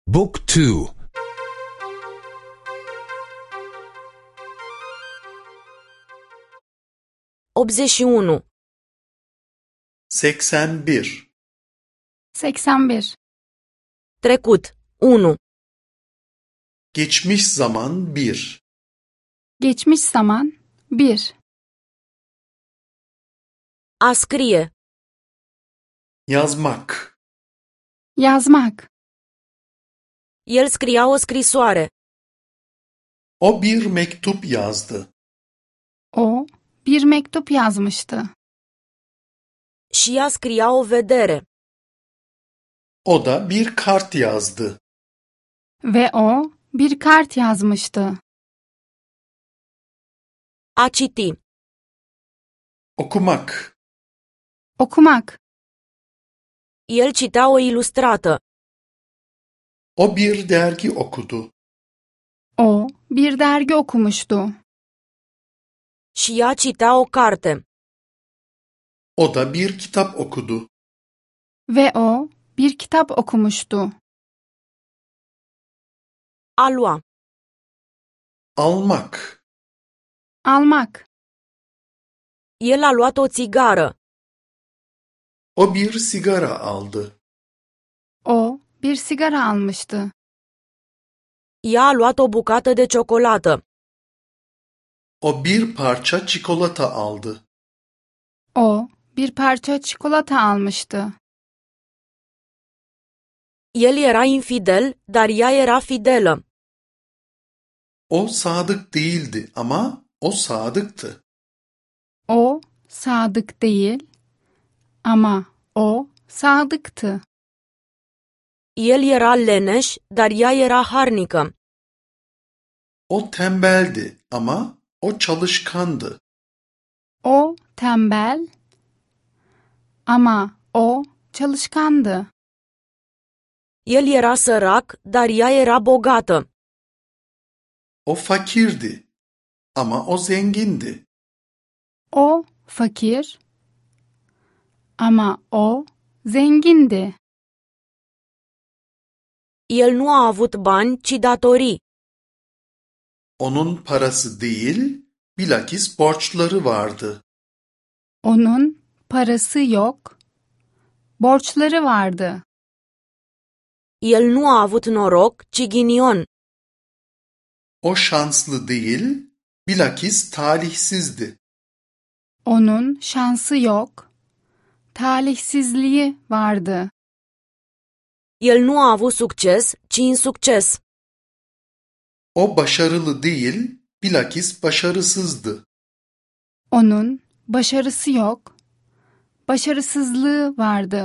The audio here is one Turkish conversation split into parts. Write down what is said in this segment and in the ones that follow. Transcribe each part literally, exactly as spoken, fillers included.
Book two. optzeci și unu. seksen bir. seksen bir. Trecut. unu. Geçmiş zaman bir. Geçmiş zaman bir. A scrie. Yazmak. Yazmak. El scria o scrisoare. O bir mektup yazdı. O bir mektup yazmıştı. Și ea scria o vedere. O da bir kart yazdı. Ve o bir kart yazmıştı. A citi. Okumak. Okumak. El citea o ilustrată. O bir dergi okudu. O bir dergi okumuştu. Și ea citea o carte. O da bir kitap okudu. Ve o bir kitap okumuştu. A lua. Almak. Almak. El a luat o țigară. O bir sigara aldı. O bir sigara almıştı. Ea a luat o bucată de ciocolată. O bir parça çikolata aldı. O bir parça çikolata almıştı. El era infidel, dar ea era fidelă. O sadık değildi ama o sadıktı. O sadık değil ama o sadıktı. El era leneș, dar ea era harnică. O tembeldi ama o çalışkandı. O tembel ama o çalışkandı. El era sărac, dar ea era bogată. O fakirdi ama o zengindi. O fakir ama o zengindi. El nu a avut bani, ci datorii. Onun parası değil, bilakis borçları vardı. Onun parası yok, borçları vardı. El nu a avut noroc, ci ghinion. O şanslı değil, bilakis talihsizdi. Onun şansı yok, talihsizliği vardı. El nu a avut succes, ci insucces. O başarılı değil, bilakis başarısızdı. Onun başarısı yok, başarısızlığı vardı.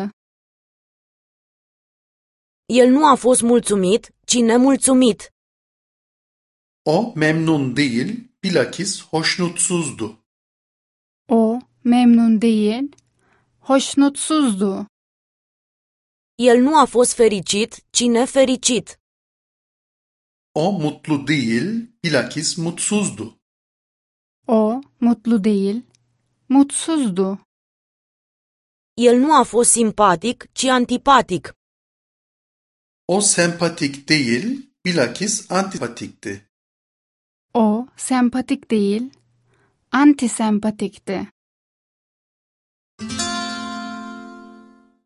El nu a fost mulțumit, ci nemulțumit. O memnun değil, bilakis hoşnutsuzdu. O memnun değil, hoşnutsuzdu. El nu a fost fericit, ci nefericit. O mutlu değil, bilakis mutsuzdu. O mutlu değil, mutsuzdu. El nu a fost simpatic, ci antipatic. O sempatik değil, bilakis antipatikti. O sempatik değil, antisempatikti.